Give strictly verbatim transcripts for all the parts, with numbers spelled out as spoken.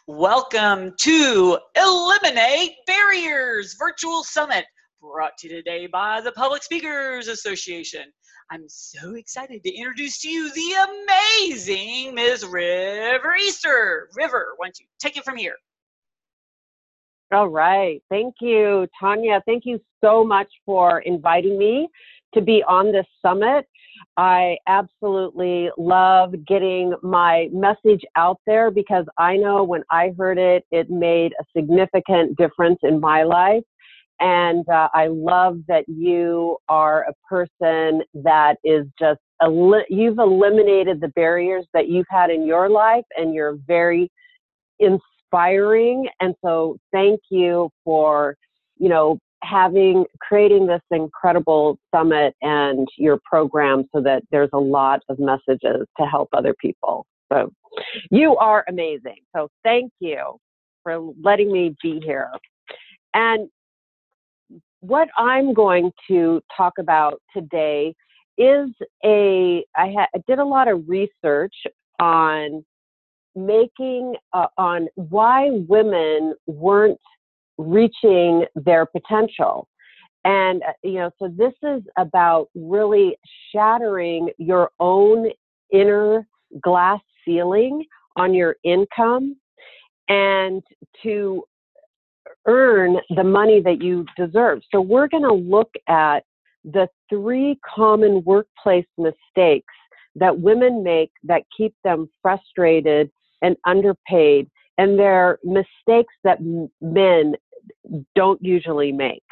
Welcome to Eliminate Barriers Virtual Summit, brought to you today by the Public Speakers Association. I'm so excited to introduce to you the amazing Miz River Easter. River, why don't you take it from here? All right. Thank you, Tanya. Thank you so much for inviting me to be on this summit. I absolutely love getting my message out there because I know when I heard it, it made a significant difference in my life. And uh, I love that you are a person that is just, el- you've eliminated the barriers that you've had in your life, and you're very inspiring. And so thank you for, you know, having, creating this incredible summit and your program so that there's a lot of messages to help other people. So you are amazing. So thank you for letting me be here. And what I'm going to talk about today is a, I, ha- I did a lot of research on making, uh, on why women weren't reaching their potential. And, uh, you know, so this is about really shattering your own inner glass ceiling on your income and to earn the money that you deserve. So we're going to look at the three common workplace mistakes that women make that keep them frustrated and underpaid, and they're mistakes that m- men don't usually make.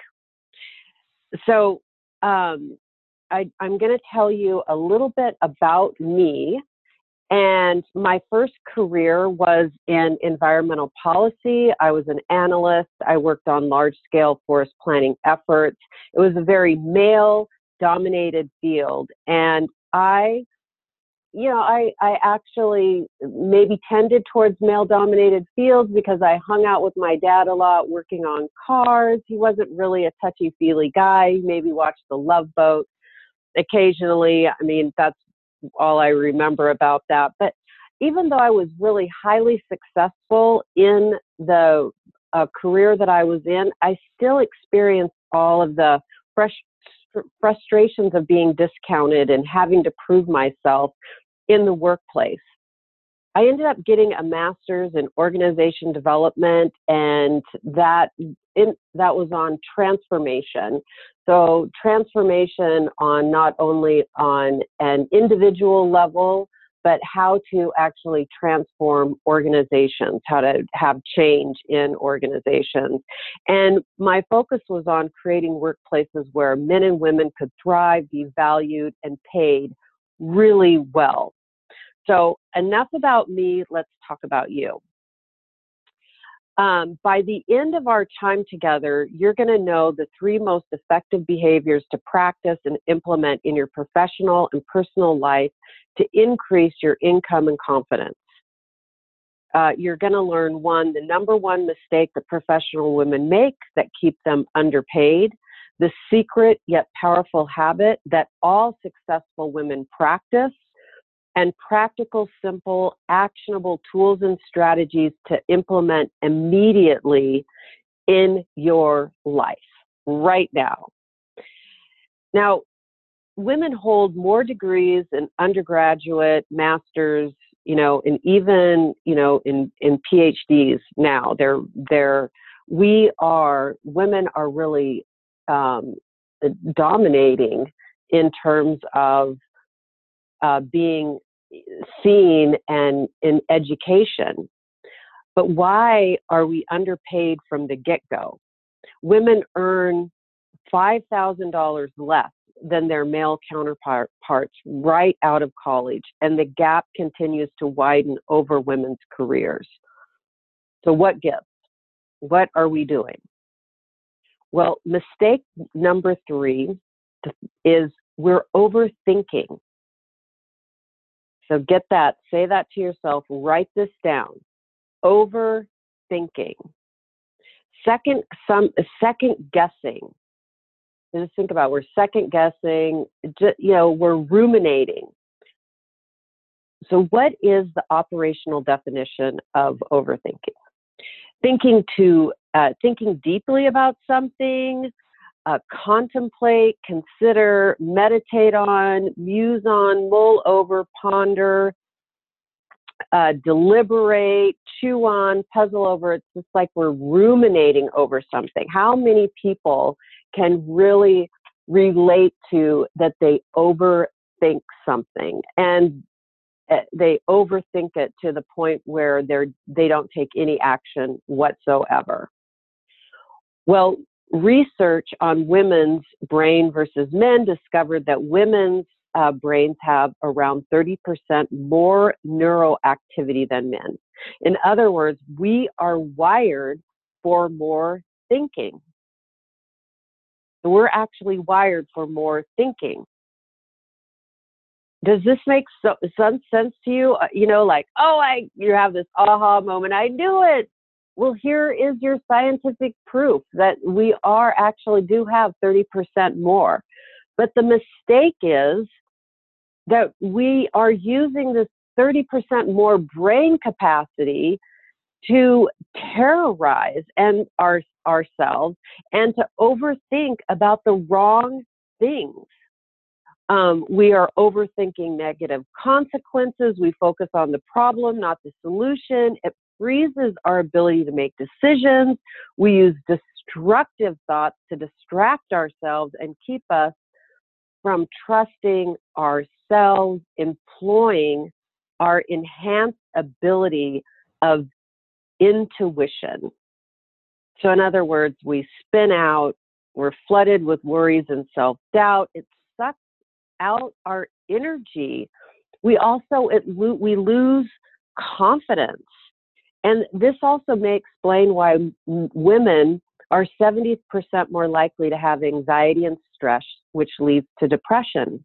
So um, I, I'm going to tell you a little bit about me. And my first career was in environmental policy. I was an analyst. I worked on large-scale forest planning efforts. It was a very male-dominated field. And I, you know, I, I actually maybe tended towards male-dominated fields because I hung out with my dad a lot working on cars. He wasn't really a touchy-feely guy. He maybe watched The Love Boat occasionally. I mean, that's all I remember about that. But even though I was really highly successful in the uh, career that I was in, I still experienced all of the fresh frustrations of being discounted and having to prove myself in the workplace. I ended up getting a master's in organization development, and that in, that was on transformation. So transformation on not only on an individual level, but how to actually transform organizations, how to have change in organizations. And my focus was on creating workplaces where men and women could thrive, be valued, and paid really well. So enough about me, let's talk about you. Um, by the end of our time together, you're going to know the three most effective behaviors to practice and implement in your professional and personal life to increase your income and confidence. Uh, you're going to learn, one, the number one mistake that professional women make that keep them underpaid, the secret yet powerful habit that all successful women practice, and practical, simple, actionable tools and strategies to implement immediately in your life right now. Now, women hold more degrees in undergraduate, masters, you know, and even, you know, in, in PhDs now. They're, they're, we are, women are really um, dominating in terms of Uh, being seen and in education. But why are we underpaid from the get-go? Women earn five thousand dollars less than their male counterparts right out of college, and the gap continues to widen over women's careers. So what gives? What are we doing? Well, mistake number three is we're overthinking. So get that, say that to yourself, write this down. Overthinking. Second, some second guessing. Just think about it. We're second guessing, you know, we're ruminating. So what is the operational definition of overthinking? thinking to uh, thinking deeply about something, uh, contemplate, consider, meditate on, muse on, mull over, ponder, uh, deliberate, chew on, puzzle over. It's just like we're ruminating over something. How many people can really relate to that they overthink something, and they overthink it to the point where they're they don't take any action whatsoever? Well, research on women's brain versus men discovered that women's uh, brains have around thirty percent more neural activity than men. In other words, we are wired for more thinking. So we're actually wired for more thinking. Does this make so, some sense to you? Uh, you know, like, oh, I, you have this aha moment. I knew it. Well, here is your scientific proof that we are actually do have thirty percent more. But the mistake is that we are using this thirty percent more brain capacity to terrorize and our, ourselves and to overthink about the wrong things. Um, we are overthinking negative consequences. We focus on the problem, not the solution. It freezes our ability to make decisions. We use destructive thoughts to distract ourselves and keep us from trusting ourselves, employing our enhanced ability of intuition. So in other words, we spin out, we're flooded with worries and self-doubt. It sucks out our energy. We also, it, we lose confidence. And this also may explain why women are seventy percent more likely to have anxiety and stress, which leads to depression.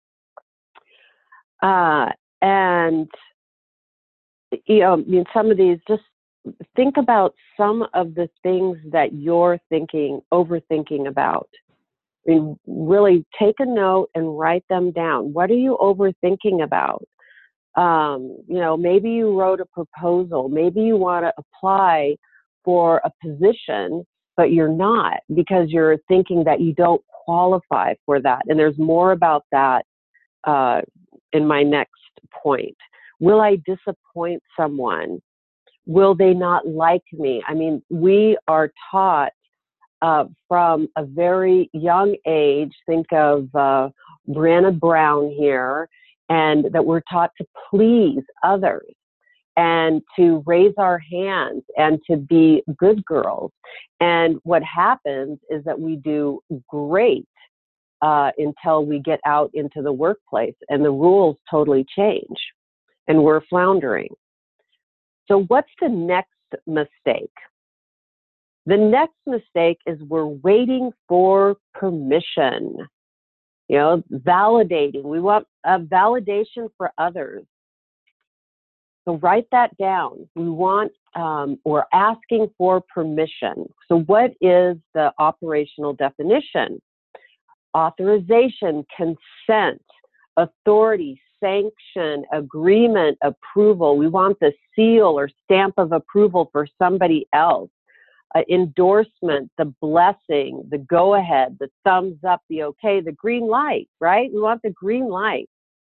Uh, and, you know, I mean, some of these, just think about some of the things that you're thinking, overthinking about. I mean, really take a note and write them down. What are you overthinking about? Um, you know, maybe you wrote a proposal. Maybe you want to apply for a position, but you're not because you're thinking that you don't qualify for that. And there's more about that uh, in my next point. Will I disappoint someone? Will they not like me? I mean, we are taught uh, from a very young age, think of uh, Brené Brown here, and that we're taught to please others and to raise our hands and to be good girls. And what happens is that we do great uh, until we get out into the workplace and the rules totally change and we're floundering. So what's the next mistake? The next mistake is we're waiting for permission. You know, validating. We want a validation for others. So write that down. We want, um, or asking for permission. So what is the operational definition? Authorization, consent, authority, sanction, agreement, approval. We want the seal or stamp of approval for somebody else. Uh, endorsement, the blessing, the go-ahead, the thumbs up, the okay, the green light, right? We want the green light.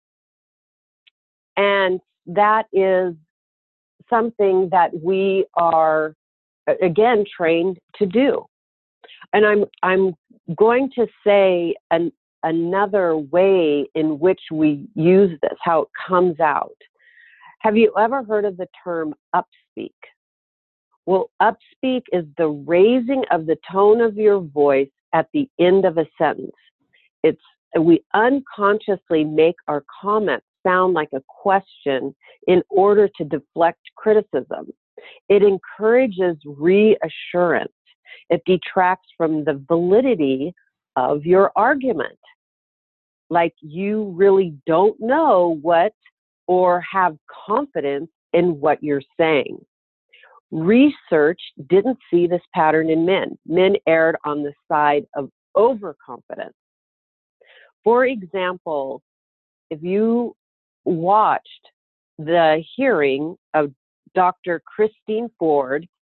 And that is something that we are, again, trained to do. And I'm, I'm going to say an, another way in which we use this, how it comes out. Have you ever heard of the term upspeak? Well, upspeak is the raising of the tone of your voice at the end of a sentence. It's, we unconsciously make our comments sound like a question in order to deflect criticism. It encourages reassurance. It detracts from the validity of your argument. Like you really don't know what or have confidence in what you're saying. Research didn't see this pattern in men. Men erred on the side of overconfidence. For example, if you watched the hearing of Doctor Christine Ford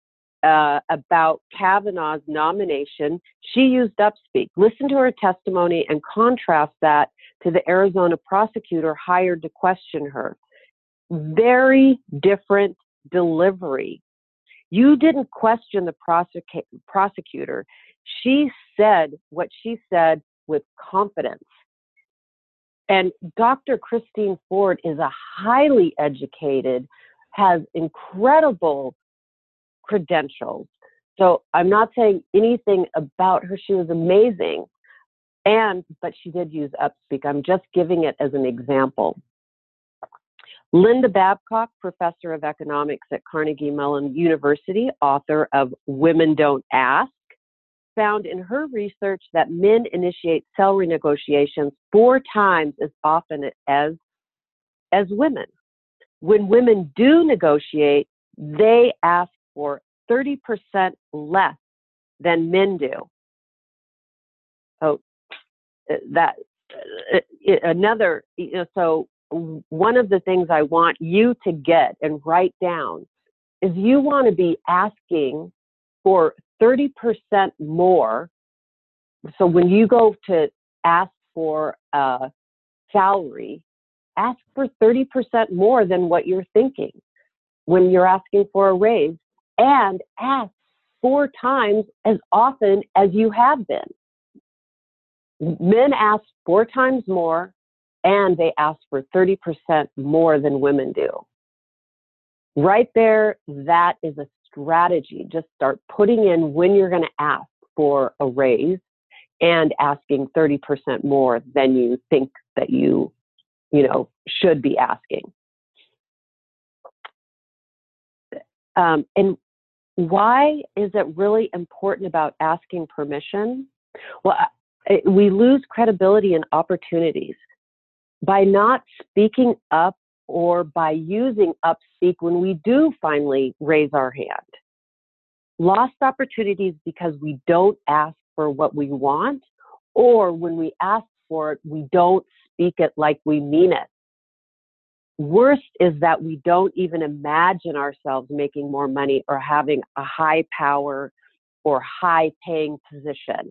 uh, about Kavanaugh's nomination, she used upspeak. Listen to her testimony and contrast that to the Arizona prosecutor hired to question her. Very different delivery. You didn't question the prosecu- prosecutor. She said what she said with confidence. And Doctor Christine Ford is a highly educated, has incredible credentials. So I'm not saying anything about her. She was amazing. And, but she did use upspeak. I'm just giving it as an example. Linda Babcock, professor of economics at Carnegie Mellon University, author of Women Don't Ask, found in her research that men initiate salary negotiations four times as often as, as women. When women do negotiate, they ask for thirty percent less than men do. Oh, that, uh, another, you know, so one of the things I want you to get and write down is you want to be asking for thirty percent more. So when you go to ask for a salary, ask for thirty percent more than what you're thinking when you're asking for a raise, and ask four times as often as you have been. Men ask four times more, and they ask for thirty percent more than women do. Right there, that is a strategy. Just start putting in when you're going to ask for a raise and asking thirty percent more than you think that you, you know, should be asking. Um, and why is it really important about asking permission? Well, we lose credibility and opportunities by not speaking up or by using upspeak when we do finally raise our hand. Lost opportunities because we don't ask for what we want, or when we ask for it, we don't speak it like we mean it. Worst is that we don't even imagine ourselves making more money or having a high power or high paying position.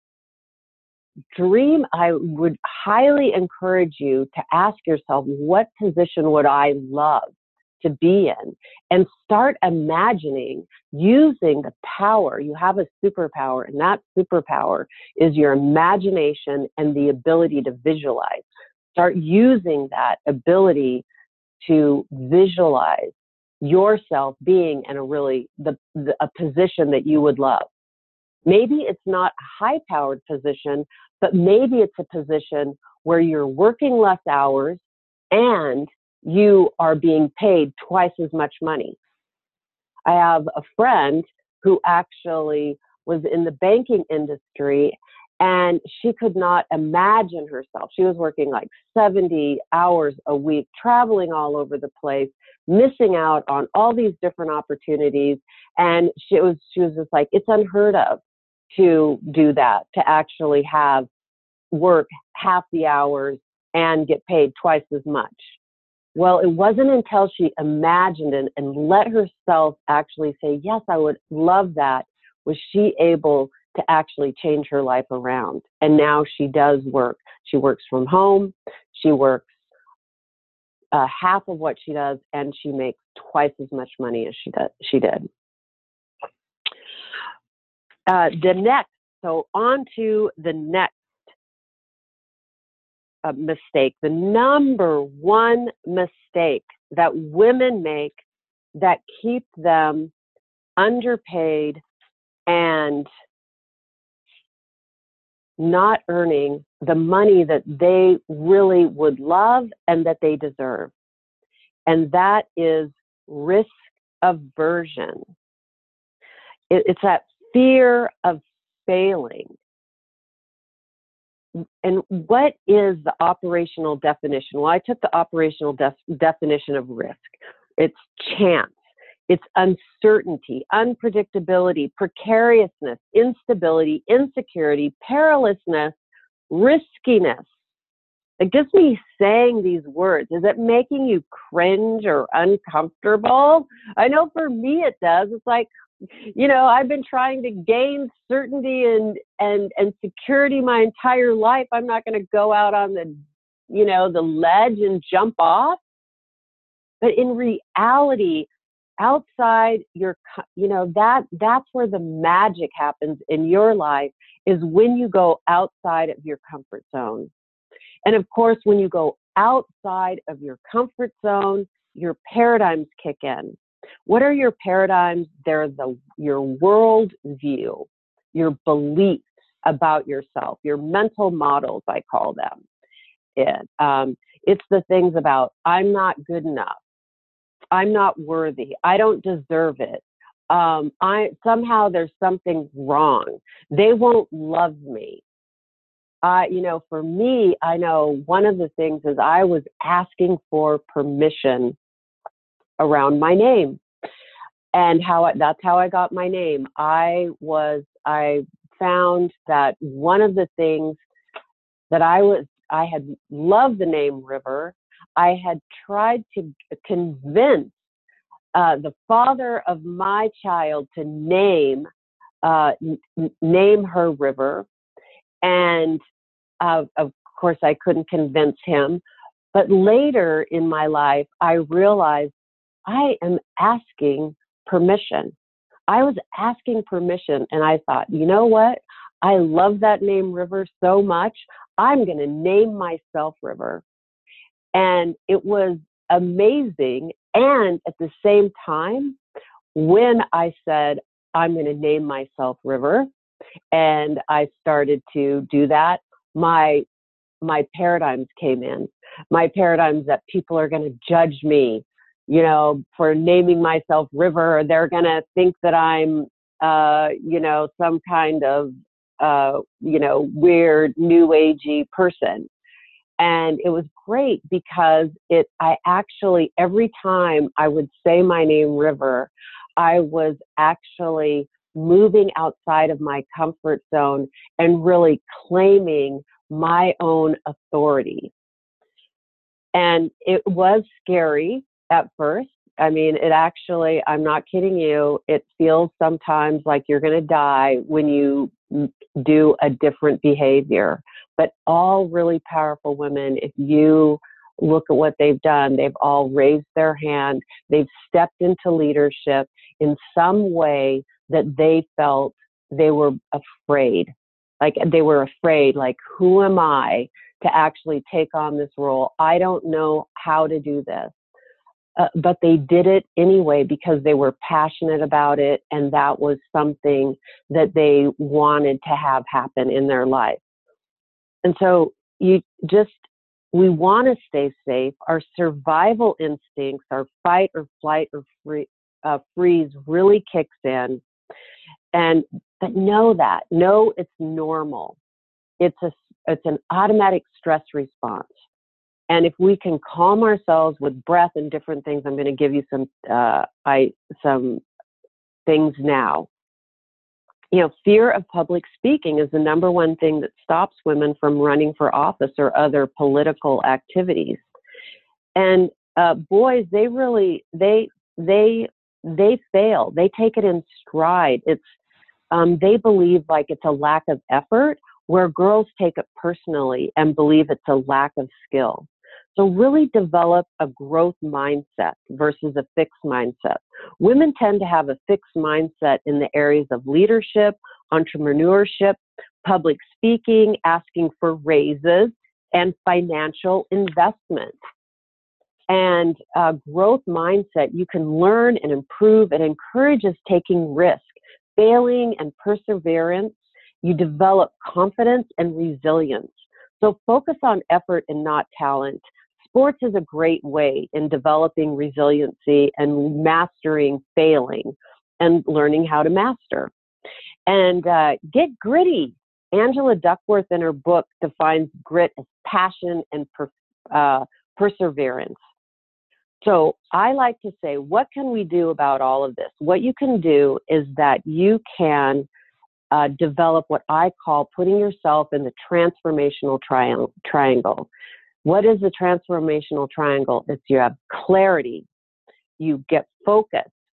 Dream, I would highly encourage you to ask yourself, what position would I love to be in? And start imagining using the power. You have a superpower, and that superpower is your imagination and the ability to visualize. Start using that ability to visualize yourself being in a really, the, the a position that you would love. Maybe it's not a high-powered position, but maybe it's a position where you're working less hours and you are being paid twice as much money. I have a friend who actually was in the banking industry, and she could not imagine herself. She was working like seventy hours a week, traveling all over the place, missing out on all these different opportunities. And she was, she was just like, it's unheard of to do that, to actually have work half the hours and get paid twice as much. Well, it wasn't until she imagined it and let herself actually say, yes, I would love that, was she able to actually change her life around. And now she does work. She works from home. She works uh, half of what she does, and she makes twice as much money as she did. She did. Uh, the next, so on to the next uh, mistake. The number one mistake that women make that keep them underpaid and not earning the money that they really would love and that they deserve. And that is risk aversion. It, it's that fear of failing. And what is the operational definition? Well, I took the operational def- definition of risk. It's chance. It's uncertainty, unpredictability, precariousness, instability, insecurity, perilousness, riskiness. Like, just me saying these words, is it making you cringe or uncomfortable? I know for me it does. It's like, you know, I've been trying to gain certainty and, and, and security my entire life. I'm not going to go out on the, you know, the ledge and jump off. But in reality, outside your, you know, that, that's where the magic happens in your life, is when you go outside of your comfort zone. And of course, when you go outside of your comfort zone, your paradigms kick in. What are your paradigms? They're the, your world view, your beliefs about yourself, your mental models, I call them. It, um, it's the things about, I'm not good enough. I'm not worthy. I don't deserve it. Um, I, somehow there's something wrong. They won't love me. Uh, you know, for me, I know one of the things is I was asking for permission around my name, and how I, that's how I got my name. I was, I found that one of the things that I was, I had loved the name River. I had tried to convince uh, the father of my child to name, uh, n- name her River. And uh, of course, I couldn't convince him. But later in my life, I realized I am asking permission. I was asking permission, and I thought, you know what? I love that name River so much. I'm going to name myself River. And it was amazing. And at the same time, when I said, I'm going to name myself River, and I started to do that, my my paradigms came in. My paradigms that people are going to judge me, you know, for naming myself River, or they're going to think that I'm, uh, you know, some kind of, uh, you know, weird new agey person. And it was great because it, I actually, every time I would say my name River, I was actually moving outside of my comfort zone and really claiming my own authority. And it was scary at first. I mean, it actually, I'm not kidding you, it feels sometimes like you're going to die when you do a different behavior. But all really powerful women, if you look at what they've done, they've all raised their hand, they've stepped into leadership in some way that they felt they were afraid. Like they were afraid, like, who am I to actually take on this role? I don't know how to do this. Uh, but they did it anyway because they were passionate about it, and that was something that they wanted to have happen in their life. And so you just, we want to stay safe. Our survival instincts, our fight or flight or free, uh, freeze really kicks in. And but know that, know it's normal. It's a, it's an automatic stress response. And if we can calm ourselves with breath and different things, I'm going to give you some, uh, I, some things now. You know, fear of public speaking is the number one thing that stops women from running for office or other political activities. And uh, boys, they really, they, they, they fail. They take it in stride. It's, um, they believe like it's a lack of effort, where girls take it personally and believe it's a lack of skill. So really develop a growth mindset versus a fixed mindset. Women tend to have a fixed mindset in the areas of leadership, entrepreneurship, public speaking, asking for raises, and financial investment. And uh, growth mindset, you can learn and improve. It encourages taking risk, failing, and perseverance. You develop confidence and resilience. So focus on effort and not talent. Sports is a great way in developing resiliency and mastering failing and learning how to master. And uh, get gritty. Angela Duckworth in her book defines grit as passion and per, uh, perseverance. So I like to say, what can we do about all of this? What you can do is that you can Uh, develop what I call putting yourself in the transformational tri- triangle. What is the transformational triangle? It's you have clarity, you get focused,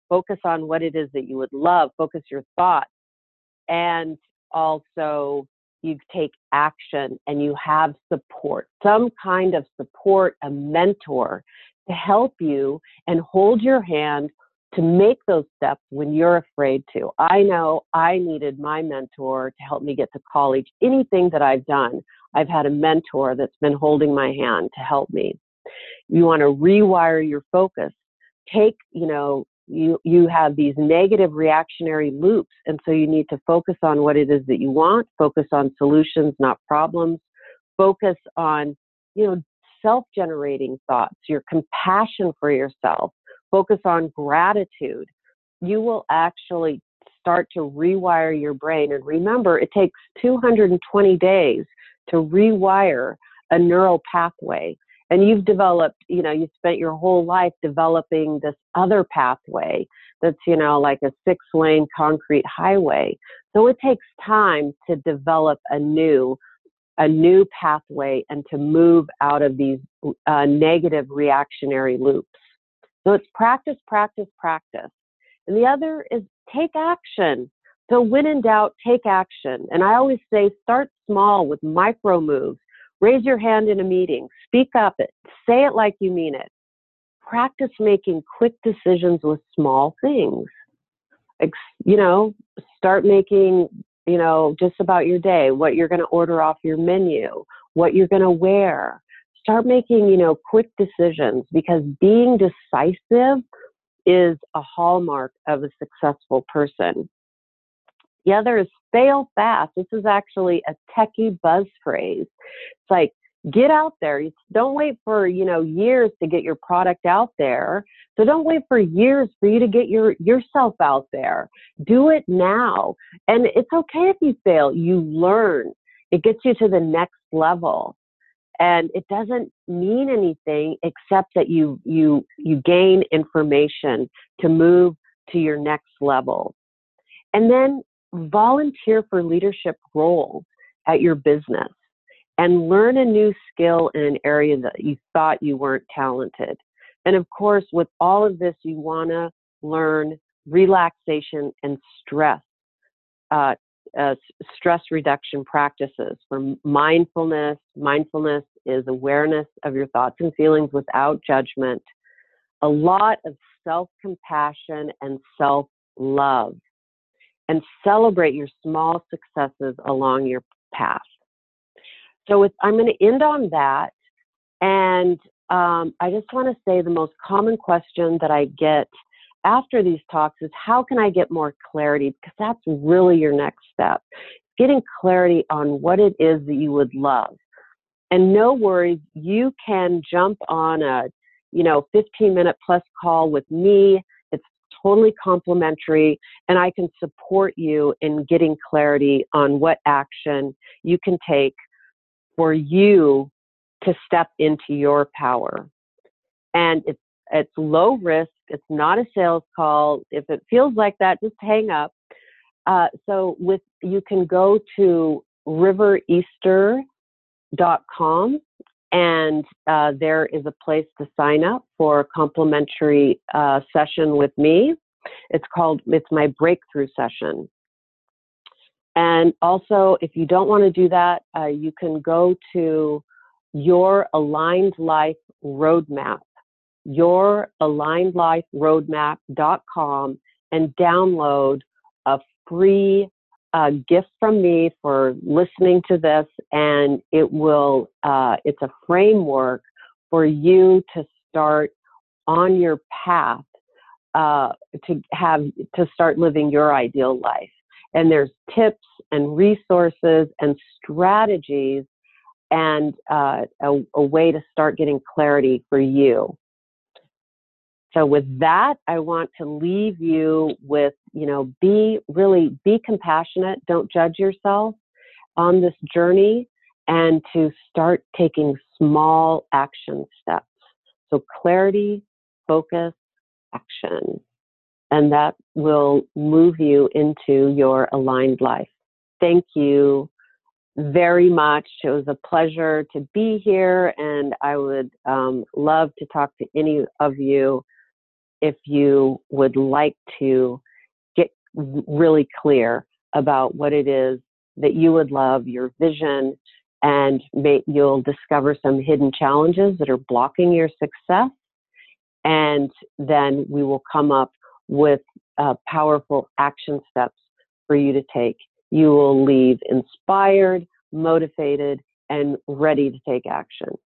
Focus on what it is that you would love. Focus your thoughts. And also, you take action and you have support, some kind of support, a mentor to help you and hold your hand to make those steps when you're afraid to. I know I needed my mentor to help me get to college. Anything that I've done, I've had a mentor that's been holding my hand to help me. You want to rewire your focus. Take, you know, you, you have these negative reactionary loops, and so you need to focus on what it is that you want, focus on solutions, not problems, focus on, you know, self-generating thoughts, your compassion for yourself, focus on gratitude. You will actually start to rewire your brain. And remember, it takes two hundred twenty days to rewire a neural pathway. And you've developed, you know, you've spent your whole life developing this other pathway that's, you know, like a six lane concrete highway. So it takes time to develop a new, a new pathway and to move out of these uh, negative reactionary loops. So it's practice, practice, practice. And the other is take action. So when in doubt, take action. And I always say, start small with micro moves. Raise your hand in a meeting, speak up it, say it like you mean it. Practice making quick decisions with small things. You know, start making, you know, just about your day, what you're going to order off your menu, what you're going to wear. Start making, you know, quick decisions, because being decisive is a hallmark of a successful person. The other is fail fast. This is actually a techie buzz phrase. It's like, get out there. Don't wait for, you know, years to get your product out there. So don't wait for years for you to get your yourself out there. Do it now. And it's okay if you fail. You learn. It gets you to the next level. And it doesn't mean anything except that you you you gain information to move to your next level. And then volunteer for leadership roles at your business and learn a new skill in an area that you thought you weren't talented. And of course, with all of this, you want to learn relaxation and stress, uh, uh, stress reduction practices for mindfulness. Mindfulness is awareness of your thoughts and feelings without judgment, a lot of self-compassion and self-love. And celebrate your small successes along your path. So with, I'm going to end on that. And um, I just want to say the most common question that I get after these talks is, how can I get more clarity? Because that's really your next step. Getting clarity on what it is that you would love. And no worries, you can jump on a, you know, fifteen minute plus call with me. Totally complimentary, and I can support you in getting clarity on what action you can take for you to step into your power. And it's it's low risk. It's not a sales call. If it feels like that, just hang up. Uh, so with you can go to river easter dot com. And uh, there is a place to sign up for a complimentary uh, session with me. It's called, it's my breakthrough session. And also, if you don't want to do that, uh, you can go to Your Aligned Life Roadmap, your aligned life roadmap dot com, and download a free a gift from me for listening to this, and it will, uh, it's a framework for you to start on your path uh, to have, to start living your ideal life. And there's tips and resources and strategies and uh, a, a way to start getting clarity for you. So with that, I want to leave you with, you know, be really, be compassionate. Don't judge yourself on this journey, and to start taking small action steps. So clarity, focus, action, and that will move you into your aligned life. Thank you very much. It was a pleasure to be here, and I would um, love to talk to any of you if you would like to get really clear about what it is that you would love, your vision, and may, you'll discover some hidden challenges that are blocking your success. And then we will come up with uh, powerful action steps for you to take. You will leave inspired, motivated, and ready to take action.